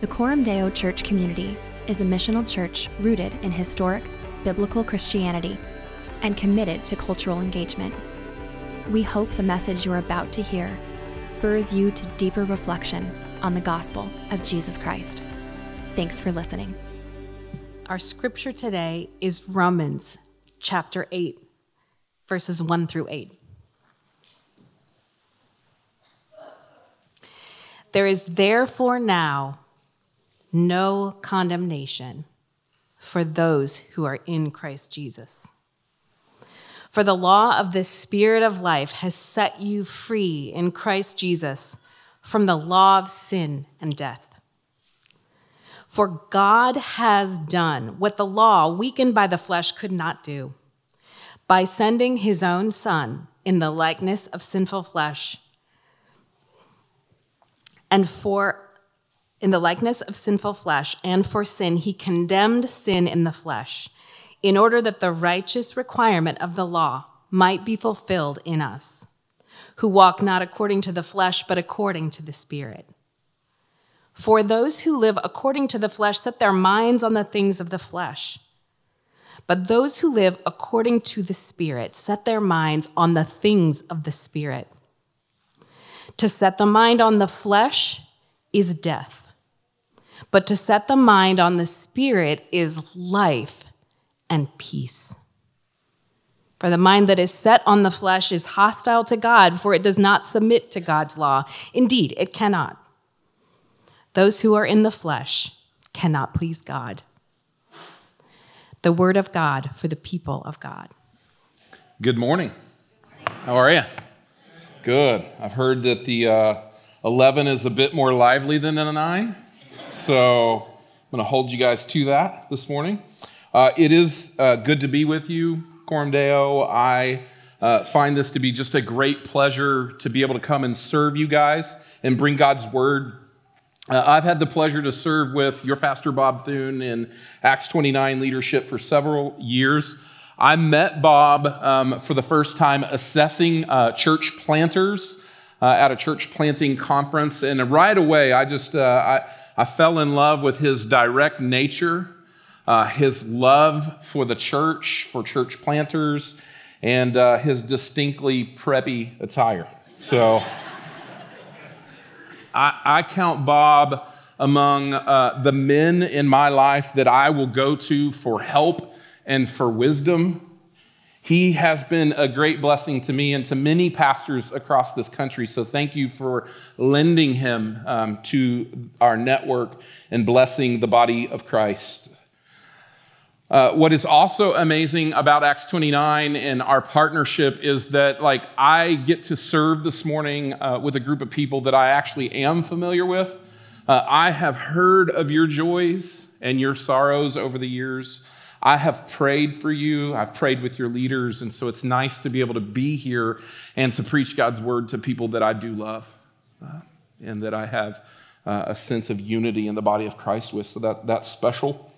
The Coram Deo Church community is a missional church rooted in historic, biblical Christianity and committed to cultural engagement. We hope the message you're about to hear spurs you to deeper reflection on the gospel of Jesus Christ. Thanks for listening. Our scripture today is Romans chapter 8, verses 1 through 8. There is therefore now no condemnation for those who are in Christ Jesus. For the law of the Spirit of life has set you free in Christ Jesus from the law of sin and death. For God has done what the law, weakened by the flesh, could not do, by sending his own Son in the likeness of sinful flesh, and in the likeness of sinful flesh, and for sin, he condemned sin in the flesh, in order that the righteous requirement of the law might be fulfilled in us, who walk not according to the flesh, but according to the Spirit. For those who live according to the flesh set their minds on the things of the flesh, but those who live according to the Spirit set their minds on the things of the Spirit. To set the mind on the flesh is death, but to set the mind on the Spirit is life and peace. For the mind that is set on the flesh is hostile to God, for it does not submit to God's law. Indeed, it cannot. Those who are in the flesh cannot please God. The word of God for the people of God. Good morning. How are you? Good. I've heard that the 11 is a bit more lively than the 9, so I'm going to hold you guys to that this morning. It is good to be with you, Coram Deo. I find this to be just a great pleasure to be able to come and serve you guys and bring God's word. I've had the pleasure to serve with your pastor, Bob Thune, in Acts 29 leadership for several years. I met Bob for the first time assessing church planters at a church planting conference, and right away I fell in love with his direct nature, his love for the church, for church planters, and his distinctly preppy attire. So I count Bob among the men in my life that I will go to for help and for wisdom. He has been a great blessing to me and to many pastors across this country. So thank you for lending him to our network and blessing the body of Christ. What is also amazing about Acts 29 and our partnership is that I get to serve this morning with a group of people that I actually am familiar with. I have heard of your joys and your sorrows over the years. I have prayed for you. I've prayed with your leaders. And so it's nice to be able to be here and to preach God's word to people that I do love and that I have a sense of unity in the body of Christ with. So that's special.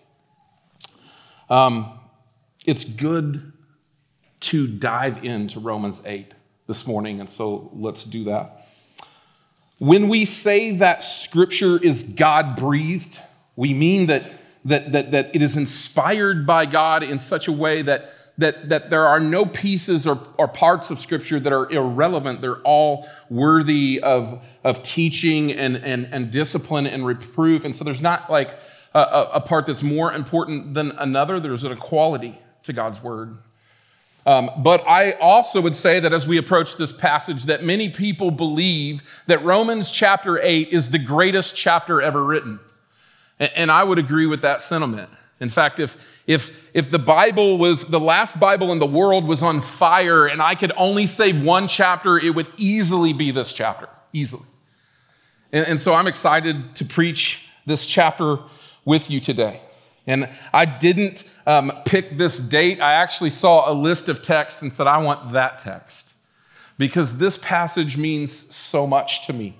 It's good to dive into Romans 8 this morning. And so let's do that. When we say that scripture is God-breathed, we mean that it is inspired by God in such a way that there are no pieces or parts of Scripture that are irrelevant. They're all worthy of teaching and discipline and reproof. And so there's not a part that's more important than another. There's an equality to God's Word. But I also would say that as we approach this passage, that many people believe that Romans chapter 8 is the greatest chapter ever written. And I would agree with that sentiment. In fact, if the Bible was the last Bible in the world was on fire and I could only save one chapter, it would easily be this chapter, easily. And so I'm excited to preach this chapter with you today. And I didn't pick this date. I actually saw a list of texts and said, I want that text because this passage means so much to me.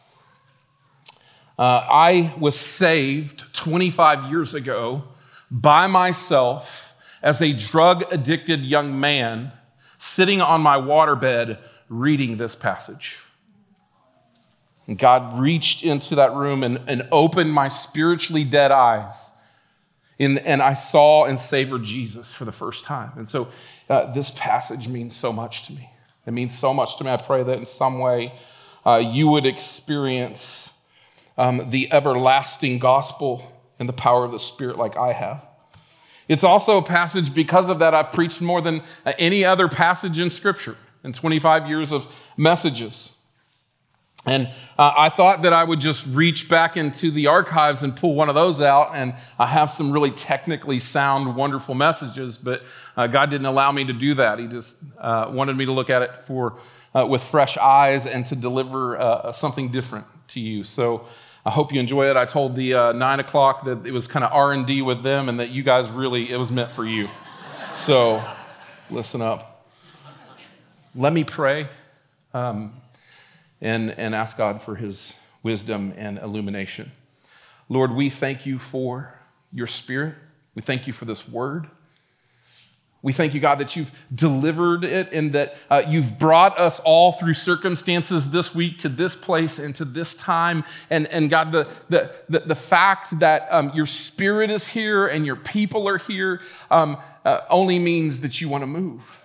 I was saved 25 years ago by myself as a drug-addicted young man sitting on my waterbed reading this passage. And God reached into that room and opened my spiritually dead eyes. And I saw and savored Jesus for the first time. And so this passage means so much to me. It means so much to me. I pray that in some way you would experience the everlasting gospel and the power of the Spirit like I have. It's also a passage, because of that, I've preached more than any other passage in Scripture in 25 years of messages. And I thought that I would just reach back into the archives and pull one of those out, and I have some really technically sound, wonderful messages, but God didn't allow me to do that. He just wanted me to look at it with fresh eyes and to deliver something different to you. So I hope you enjoy it. I told the 9 o'clock that it was kind of R&D with them and that you guys really, it was meant for you. So listen up. Let me pray and ask God for his wisdom and illumination. Lord, we thank you for your Spirit. We thank you for this word. We thank you, God, that you've delivered it and that you've brought us all through circumstances this week to this place and to this time. And God, the fact that your Spirit is here and your people are here only means that you want to move.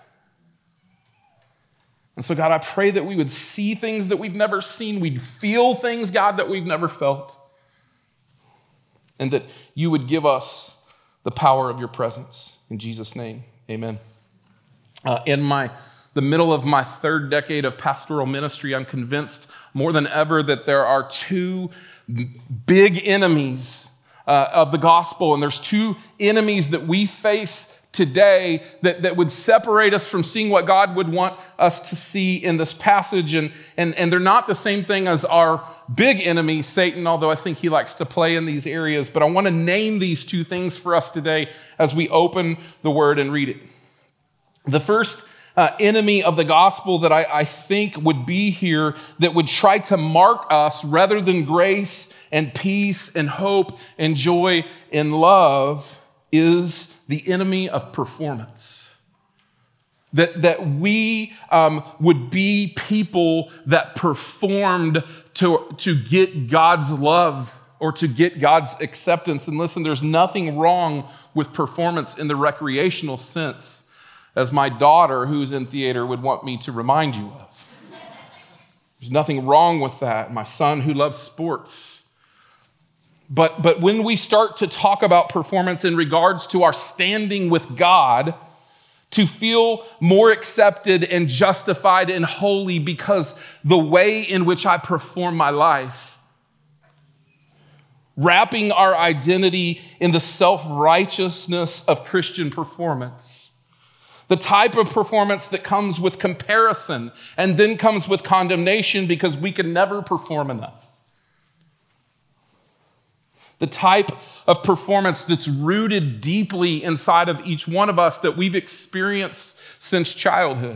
And so, God, I pray that we would see things that we've never seen. We'd feel things, God, that we've never felt. And that you would give us the power of your presence. In Jesus' name. Amen. In the middle of my third decade of pastoral ministry, I'm convinced more than ever that there are two big enemies of the gospel, and there's two enemies that we face today that would separate us from seeing what God would want us to see in this passage, and they're not the same thing as our big enemy, Satan, although I think he likes to play in these areas. But I want to name these two things for us today as we open the word and read it. The first enemy of the gospel that I think would be here, that would try to mark us rather than grace and peace and hope and joy and love, is the enemy of performance. That we would be people that performed to get God's love or to get God's acceptance. And listen, there's nothing wrong with performance in the recreational sense, as my daughter, who's in theater, would want me to remind you of. There's nothing wrong with that. My son, who loves sports. But when we start to talk about performance in regards to our standing with God, to feel more accepted and justified and holy because the way in which I perform my life, wrapping our identity in the self-righteousness of Christian performance, the type of performance that comes with comparison and then comes with condemnation because we can never perform enough. The type of performance that's rooted deeply inside of each one of us that we've experienced since childhood.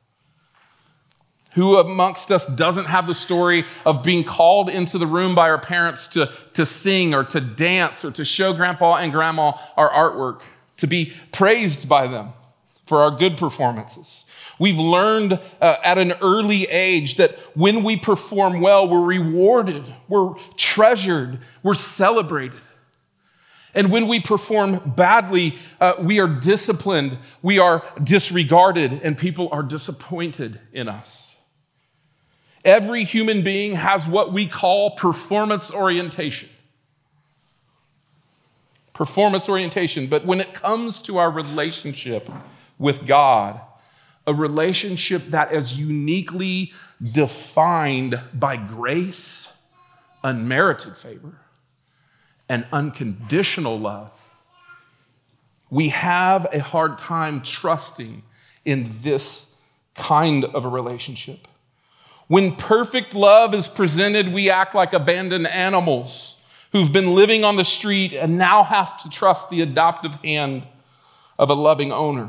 Who amongst us doesn't have the story of being called into the room by our parents to sing or to dance or to show grandpa and grandma our artwork, to be praised by them for our good performances? We've learned at an early age that when we perform well, we're rewarded, we're treasured, we're celebrated. And when we perform badly, we are disciplined, we are disregarded, and people are disappointed in us. Every human being has what we call performance orientation. Performance orientation. But when it comes to our relationship with God, a relationship that is uniquely defined by grace, unmerited favor, and unconditional love, we have a hard time trusting in this kind of a relationship. When perfect love is presented, we act like abandoned animals who've been living on the street and now have to trust the adoptive hand of a loving owner.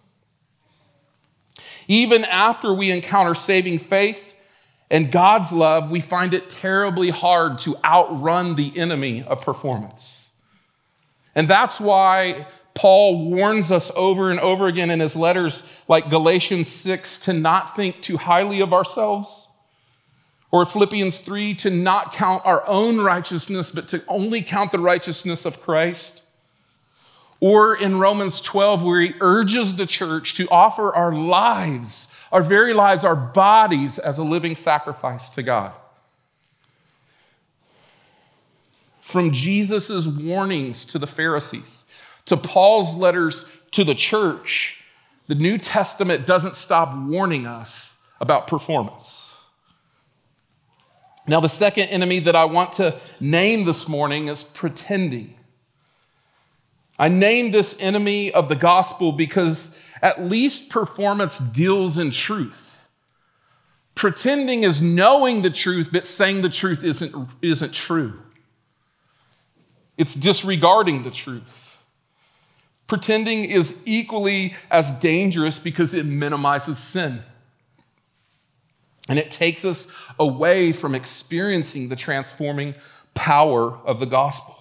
Even after we encounter saving faith and God's love, we find it terribly hard to outrun the enemy of performance. And that's why Paul warns us over and over again in his letters, like Galatians 6, to not think too highly of ourselves Or Philippians 3, to not count our own righteousness, but to only count the righteousness of Christ. Or in Romans 12, where he urges the church to offer our lives, our very lives, our bodies as a living sacrifice to God. From Jesus' warnings to the Pharisees, to Paul's letters to the church, the New Testament doesn't stop warning us about performance. Now, the second enemy that I want to name this morning is pretending. I named this enemy of the gospel because at least performance deals in truth. Pretending is knowing the truth, but saying the truth isn't true. It's disregarding the truth. Pretending is equally as dangerous because it minimizes sin. And it takes us away from experiencing the transforming power of the gospel.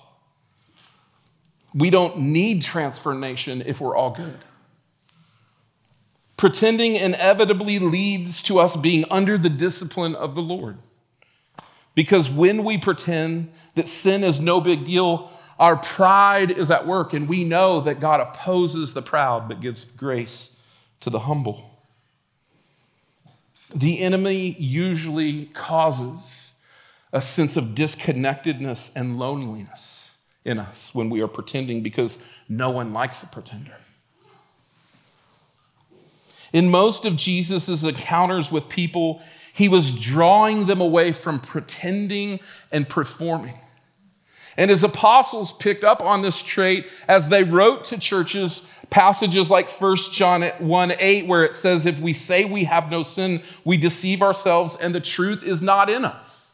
We don't need transformation if we're all good. Pretending inevitably leads to us being under the discipline of the Lord. Because when we pretend that sin is no big deal, our pride is at work, and we know that God opposes the proud but gives grace to the humble. The enemy usually causes a sense of disconnectedness and loneliness in us when we are pretending, because no one likes a pretender. In most of Jesus' encounters with people, he was drawing them away from pretending and performing. And his apostles picked up on this trait as they wrote to churches passages like 1 John 1:8, where it says, if we say we have no sin, we deceive ourselves and the truth is not in us.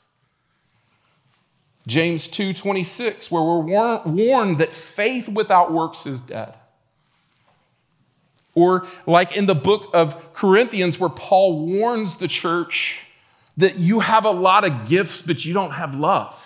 James 2:26, where we're warned that faith without works is dead. Or like in the book of Corinthians, where Paul warns the church that you have a lot of gifts, but you don't have love.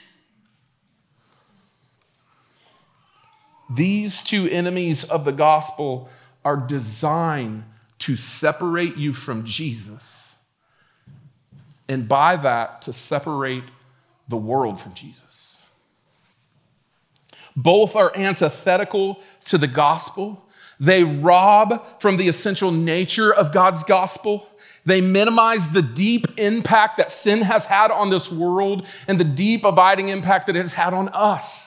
These two enemies of the gospel are designed to separate you from Jesus, and by that, to separate the world from Jesus. Both are antithetical to the gospel. They rob from the essential nature of God's gospel. They minimize the deep impact that sin has had on this world and the deep abiding impact that it has had on us.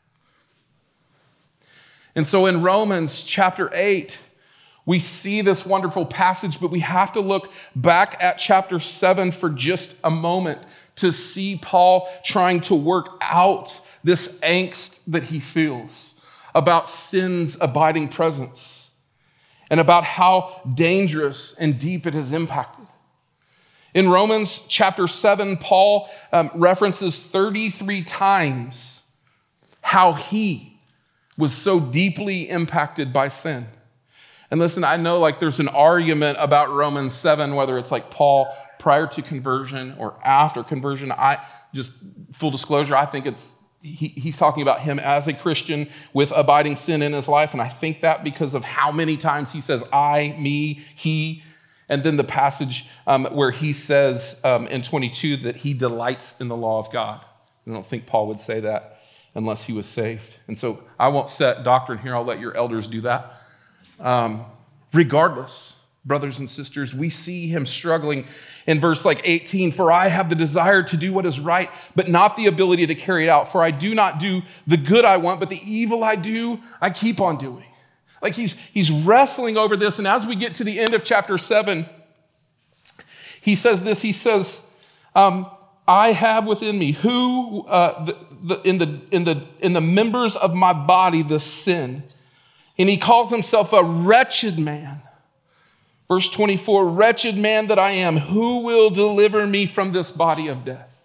And so in Romans chapter 8, we see this wonderful passage, but we have to look back at chapter 7 for just a moment to see Paul trying to work out this angst that he feels about sin's abiding presence and about how dangerous and deep it has impacted. In Romans chapter 7, Paul references 33 times how he was so deeply impacted by sin. And listen, I know like there's an argument about Romans 7, whether it's like Paul prior to conversion or after conversion. Full disclosure, I think he's talking about him as a Christian with abiding sin in his life. And I think that because of how many times he says I, me, he, and then the passage where he says in 22 that he delights in the law of God. I don't think Paul would say that unless he was saved. And so I won't set doctrine here. I'll let your elders do that. Regardless, brothers and sisters, we see him struggling in verse 18. For I have the desire to do what is right, but not the ability to carry it out. For I do not do the good I want, but the evil I do, I keep on doing. Like he's wrestling over this. And as we get to the end of chapter 7, he says this. He says, I have within me in the members of my body the sin, and he calls himself a wretched man. Verse 24, wretched man that I am, who will deliver me from this body of death?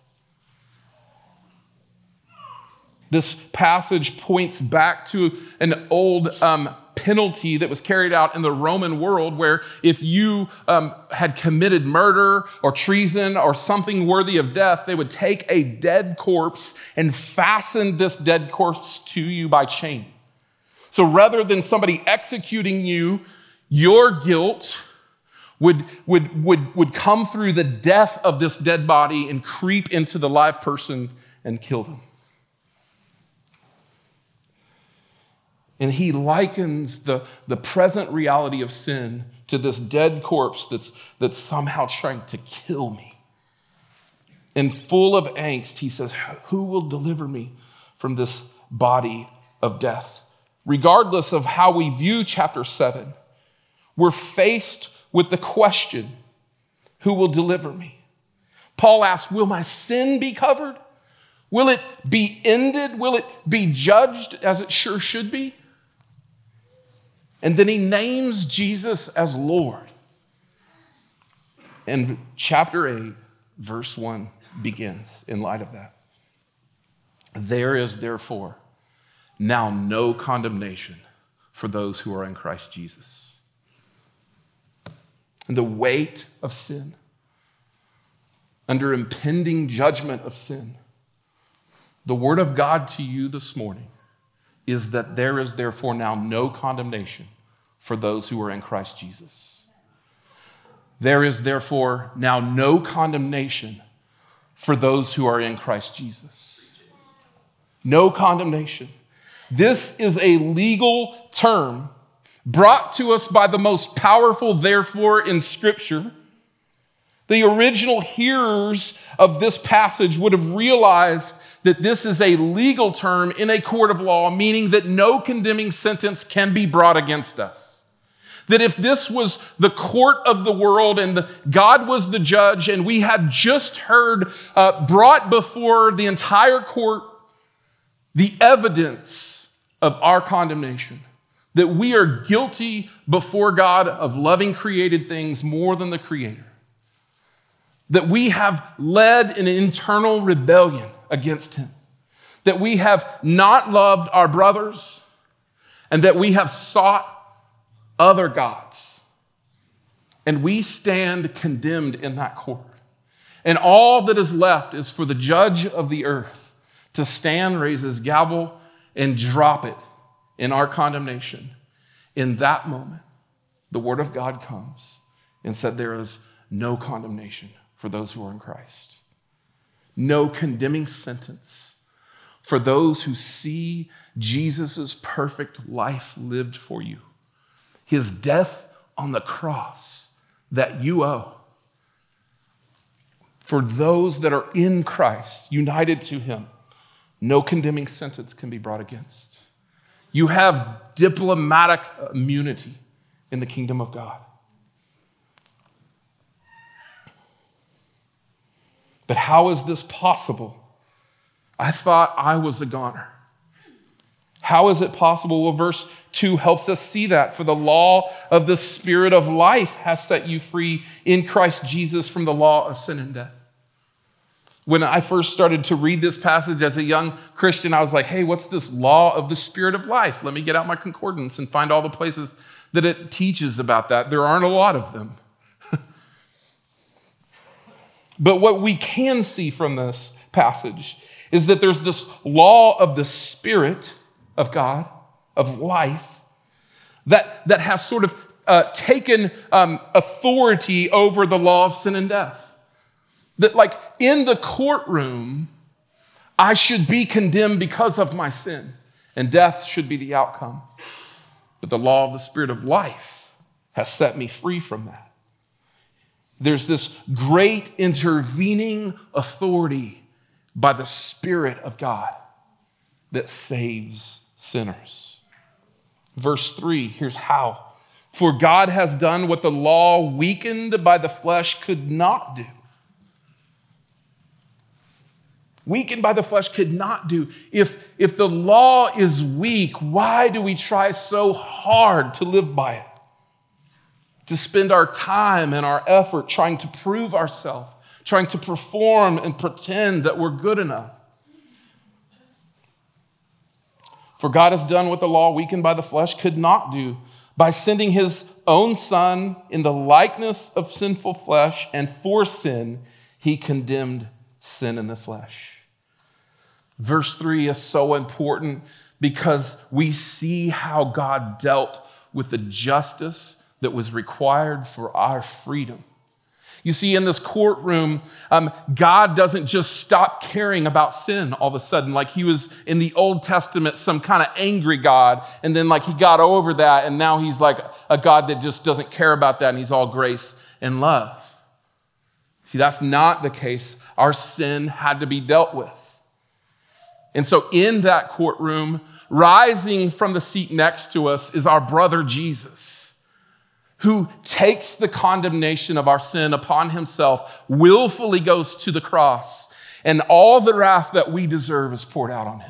This passage points back to an old penalty that was carried out in the Roman world, where if you had committed murder or treason or something worthy of death, they would take a dead corpse and fasten this dead corpse to you by chain. So rather than somebody executing you, your guilt would come through the death of this dead body and creep into the live person and kill them. And he likens the present reality of sin to this dead corpse that's somehow trying to kill me. And full of angst, he says, who will deliver me from this body of death? Regardless of how we view chapter 7, we're faced with the question, who will deliver me? Paul asks, will my sin be covered? Will it be ended? Will it be judged as it sure should be? And then he names Jesus as Lord. And chapter 8, verse 1 begins in light of that. There is therefore now no condemnation for those who are in Christ Jesus. And the weight of sin, under impending judgment of sin, the word of God to you this morning is that there is therefore now no condemnation for those who are in Christ Jesus. There is therefore now no condemnation for those who are in Christ Jesus. No condemnation. This is a legal term brought to us by the most powerful therefore in Scripture. The original hearers of this passage would have realized that this is a legal term in a court of law, meaning that no condemning sentence can be brought against us. That if this was the court of the world and God was the judge and we had just heard brought before the entire court the evidence of our condemnation, that we are guilty before God of loving created things more than the Creator, that we have led an internal rebellion against Him, that we have not loved our brothers, and that we have sought other gods. And we stand condemned in that court. And all that is left is for the judge of the earth to stand, raise his gavel, and drop it in our condemnation. In that moment, the word of God comes and said there is no condemnation for those who are in Christ. No condemning sentence for those who see Jesus' perfect life lived for you. His death on the cross that you owe. For those that are in Christ, united to him, no condemning sentence can be brought against. You have diplomatic immunity in the kingdom of God. But how is this possible? I thought I was a goner. How is it possible? Well, verse 2 helps us see that. For the law of the Spirit of life has set you free in Christ Jesus from the law of sin and death. When I first started to read this passage as a young Christian, I was like, hey, what's this law of the Spirit of life? Let me get out my concordance and find all the places that it teaches about that. There aren't a lot of them. But what we can see from this passage is that there's this law of the Spirit of God, of life, that has sort of taken authority over the law of sin and death. That like in the courtroom, I should be condemned because of my sin, and death should be the outcome. But the law of the Spirit of life has set me free from that. There's this great intervening authority by the Spirit of God that saves sinners. Verse 3, here's how. For God has done what the law, weakened by the flesh, could not do. Weakened by the flesh could not do. If the law is weak, why do we try so hard to live by it? To spend our time and our effort trying to prove ourselves, trying to perform and pretend that we're good enough. For God has done what the law, weakened by the flesh, could not do by sending his own Son in the likeness of sinful flesh, and for sin, he condemned sin in the flesh. Verse 3 is so important because we see how God dealt with the justice that was required for our freedom. You see, in this courtroom, God doesn't just stop caring about sin all of a sudden, like he was in the Old Testament, some kind of angry God, and then like he got over that, and now he's like a God that just doesn't care about that, and he's all grace and love. See, that's not the case. Our sin had to be dealt with. And so in that courtroom, rising from the seat next to us is our brother Jesus, who takes the condemnation of our sin upon himself, willfully goes to the cross, and all the wrath that we deserve is poured out on him.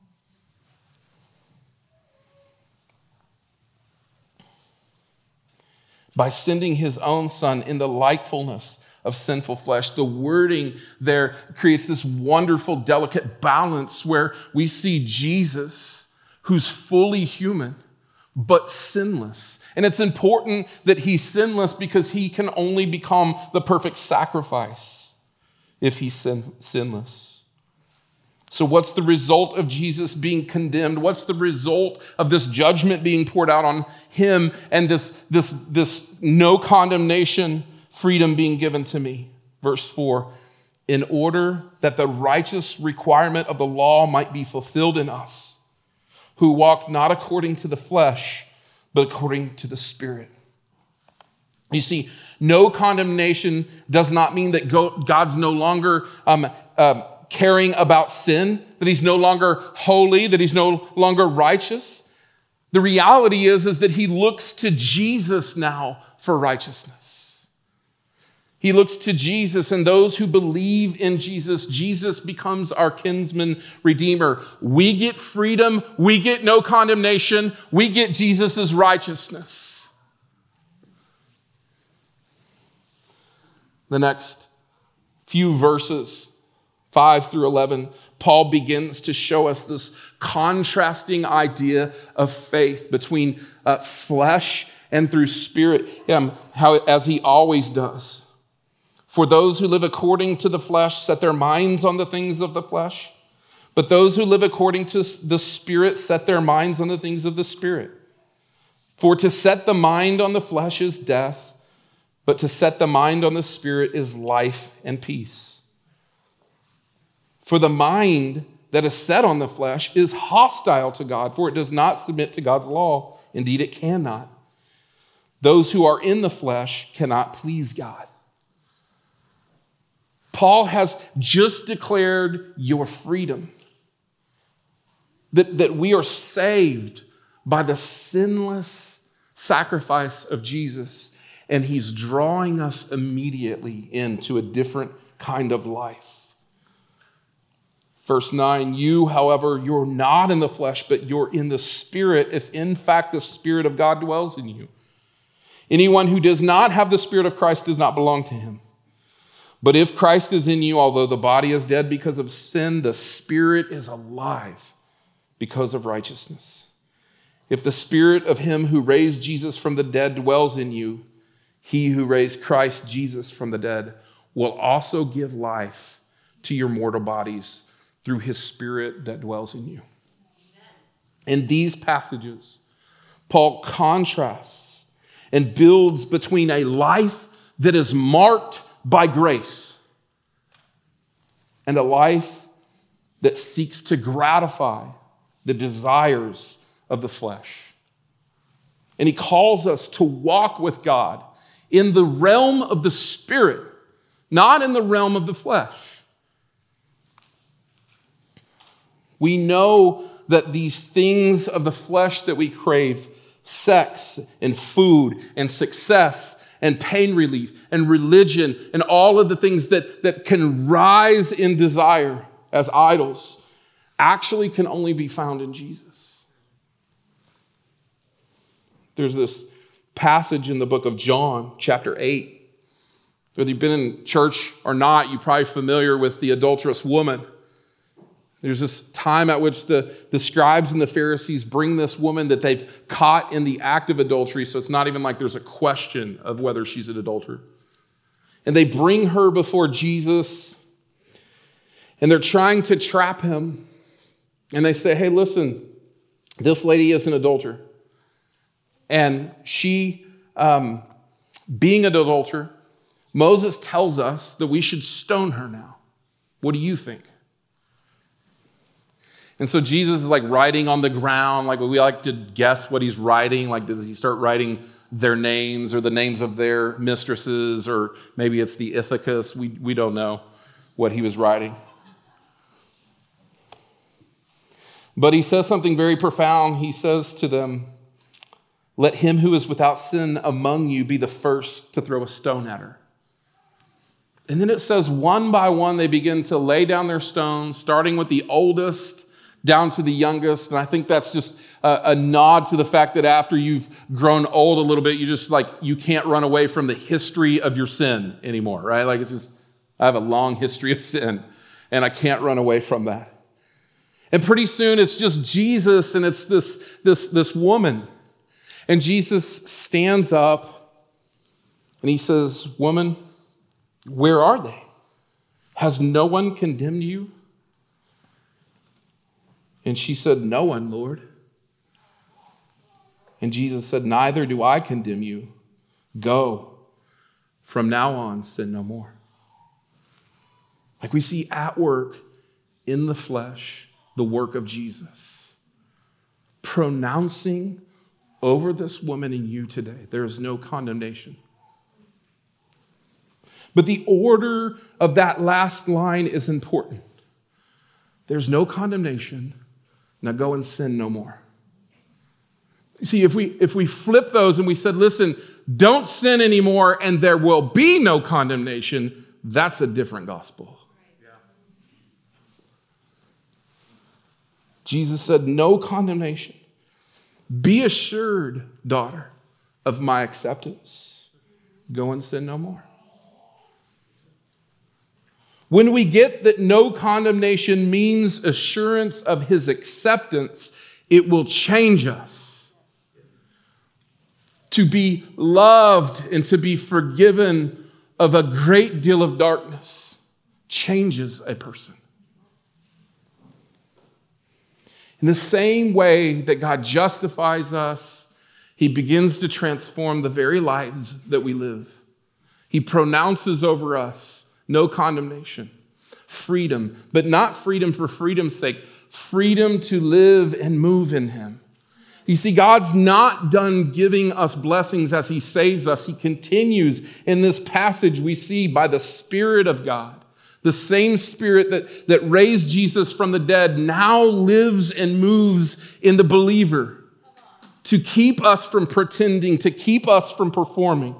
By sending his own son in the likeness of sinful flesh, the wording there creates this wonderful, delicate balance where we see Jesus, who's fully human, but sinless. And it's important that he's sinless because he can only become the perfect sacrifice if he's sinless. So what's the result of Jesus being condemned? What's the result of this judgment being poured out on him and this no condemnation freedom being given to me? Verse 4, in order that the righteous requirement of the law might be fulfilled in us, who walk not according to the flesh, but according to the Spirit. You see, no condemnation does not mean that God's no longer caring about sin, that he's no longer holy, that he's no longer righteous. The reality is that he looks to Jesus now for righteousness. He looks to Jesus, and those who believe in Jesus, Jesus becomes our kinsman redeemer. We get freedom. We get no condemnation. We get Jesus' righteousness. The next few verses, 5 through 11, Paul begins to show us this contrasting idea of faith between flesh and through spirit, as he always does. For those who live according to the flesh set their minds on the things of the flesh, but those who live according to the Spirit set their minds on the things of the Spirit. For to set the mind on the flesh is death, but to set the mind on the Spirit is life and peace. For the mind that is set on the flesh is hostile to God, for it does not submit to God's law. Indeed, it cannot. Those who are in the flesh cannot please God. Paul has just declared your freedom, that we are saved by the sinless sacrifice of Jesus, and he's drawing us immediately into a different kind of life. Verse 9, you, however, you're not in the flesh, but you're in the Spirit, if in fact the Spirit of God dwells in you. Anyone who does not have the Spirit of Christ does not belong to him. But if Christ is in you, although the body is dead because of sin, the Spirit is alive because of righteousness. If the Spirit of him who raised Jesus from the dead dwells in you, he who raised Christ Jesus from the dead will also give life to your mortal bodies through his Spirit that dwells in you. In these passages, Paul contrasts and builds between a life that is marked by grace and a life that seeks to gratify the desires of the flesh. And he calls us to walk with God in the realm of the Spirit, not in the realm of the flesh. We know that these things of the flesh that we crave, sex and food and success and pain relief and religion and all of the things that can rise in desire as idols, actually can only be found in Jesus. There's this passage in the book of John, chapter 8. Whether you've been in church or not, you're probably familiar with the adulterous woman. There's this time at which the scribes and the Pharisees bring this woman that they've caught in the act of adultery, so it's not even like there's a question of whether she's an adulterer. And they bring her before Jesus, and they're trying to trap him. And they say, hey, listen, this lady is an adulterer. And she being an adulterer, Moses tells us that we should stone her now. What do you think? And so Jesus is like writing on the ground, like we like to guess what he's writing. Like, does he start writing their names or the names of their mistresses, or maybe it's the Ithacus? We don't know what he was writing. But he says something very profound. He says to them, "Let him who is without sin among you be the first to throw a stone at her." And then it says one by one they begin to lay down their stones, starting with the oldest down to the youngest. And I think that's just a nod to the fact that after you've grown old a little bit, you can't run away from the history of your sin anymore, right? Like, it's just, I have a long history of sin and I can't run away from that. And pretty soon it's just Jesus and it's this woman. And Jesus stands up and he says, "Woman, where are they? Has no one condemned you?" And she said, "No one, Lord." And Jesus said, "Neither do I condemn you. Go. From now on, sin no more." Like, we see at work in the flesh the work of Jesus, pronouncing over this woman and you today, there is no condemnation. But the order of that last line is important. There's no condemnation. Now go and sin no more. See, if we flip those and we said, listen, don't sin anymore and there will be no condemnation, that's a different gospel. Yeah. Jesus said, no condemnation. Be assured, daughter, of my acceptance. Go and sin no more. When we get that no condemnation means assurance of his acceptance, it will change us to be loved and to be forgiven of a great deal of darkness. Changes a person. In the same way that God justifies us, he begins to transform the very lives that we live. He pronounces over us no condemnation, freedom, but not freedom for freedom's sake, freedom to live and move in him. You see, God's not done giving us blessings as he saves us. He continues in this passage we see by the Spirit of God. The same Spirit that raised Jesus from the dead now lives and moves in the believer to keep us from pretending, to keep us from performing.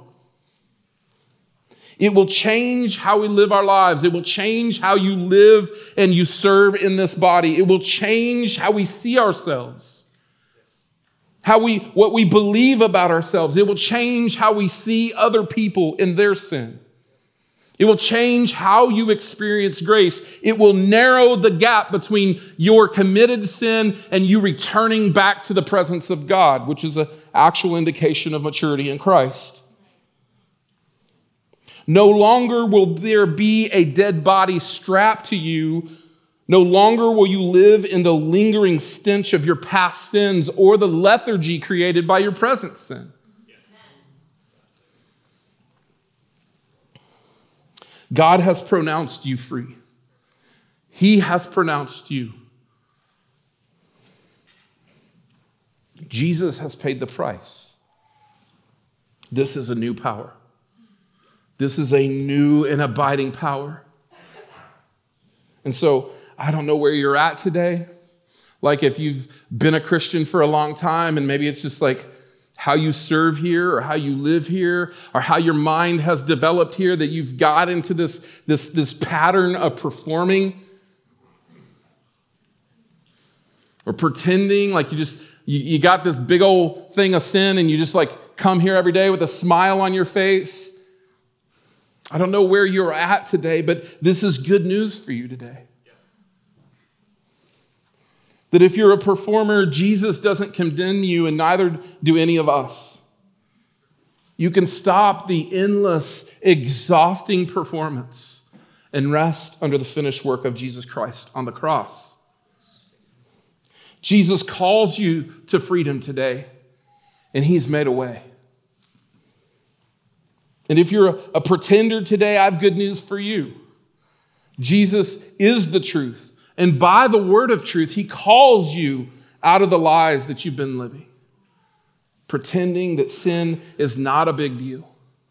It will change how we live our lives. It will change how you live and you serve in this body. It will change how we see ourselves, what we believe about ourselves. It will change how we see other people in their sin. It will change how you experience grace. It will narrow the gap between your committed sin and you returning back to the presence of God, which is an actual indication of maturity in Christ. No longer will there be a dead body strapped to you. No longer will you live in the lingering stench of your past sins or the lethargy created by your present sin. God has pronounced you free. He has pronounced you. Jesus has paid the price. This is a new power. This is a new and abiding power. And so I don't know where you're at today. Like, if you've been a Christian for a long time and maybe it's just like how you serve here or how you live here or how your mind has developed here, that you've got into this pattern of performing or pretending, like you got this big old thing of sin and you just like come here every day with a smile on your face. I don't know where you're at today, but this is good news for you today. That if you're a performer, Jesus doesn't condemn you, and neither do any of us. You can stop the endless, exhausting performance and rest under the finished work of Jesus Christ on the cross. Jesus calls you to freedom today, and he's made a way. And if you're a pretender today, I have good news for you. Jesus is the truth. And by the word of truth, he calls you out of the lies that you've been living. Pretending that sin is not a big deal.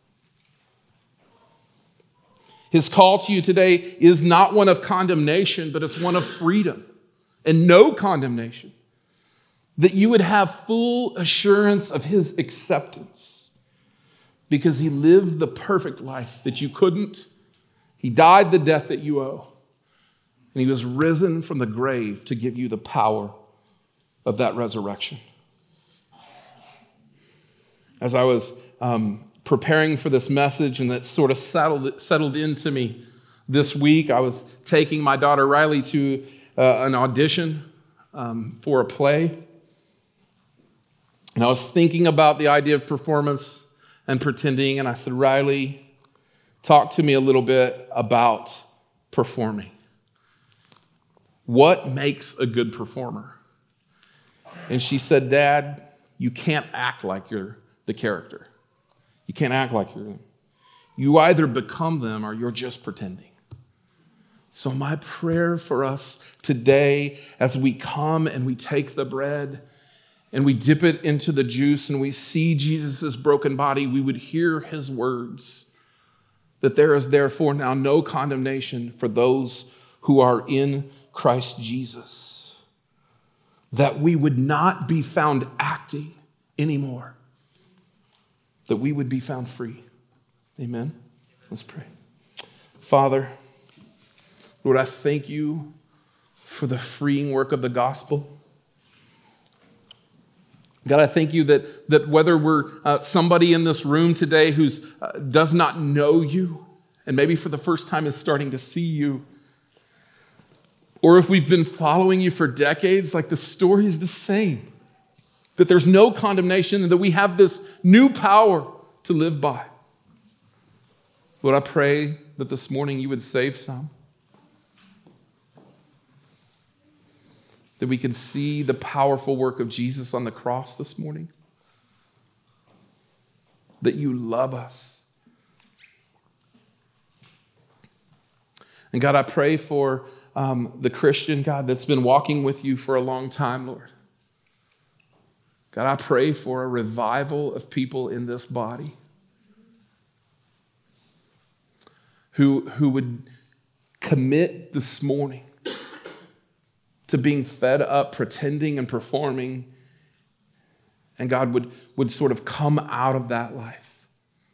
His call to you today is not one of condemnation, but it's one of freedom and no condemnation. That you would have full assurance of his acceptance because he lived the perfect life that you couldn't. He died the death that you owe. And he was risen from the grave to give you the power of that resurrection. As I was preparing for this message and it sort of settled into me this week, I was taking my daughter Riley to an audition for a play. And I was thinking about the idea of performance and pretending, and I said, Riley, talk to me a little bit about performing. What makes a good performer? And she said, Dad, you can't act like you're the character. You can't act like you're them. You either become them or you're just pretending. So my prayer for us today as we come and we take the bread and we dip it into the juice and we see Jesus' broken body, we would hear his words that there is therefore now no condemnation for those who are in Christ Jesus. That we would not be found acting anymore. That we would be found free. Amen? Let's pray. Father, Lord, I thank you for the freeing work of the gospel. God, I thank you that whether we're somebody in this room today who does not know you, and maybe for the first time is starting to see you, or if we've been following you for decades, like the story is the same. That there's no condemnation and that we have this new power to live by. Lord, I pray that this morning you would save some. That we can see the powerful work of Jesus on the cross this morning. That you love us. And God, I pray for the Christian, God, that's been walking with you for a long time, Lord. God, I pray for a revival of people in this body who would commit this morning to being fed up, pretending and performing, and God would sort of come out of that life.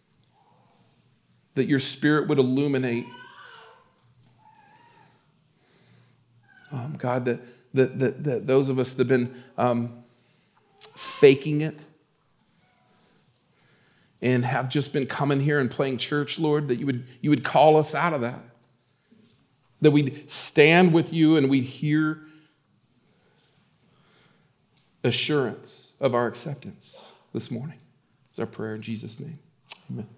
That your Spirit would illuminate, God, that those of us that have been faking it and have just been coming here and playing church, Lord, that you would call us out of that. That we'd stand with you and we'd hear assurance of our acceptance this morning. It's our prayer in Jesus' name. Amen.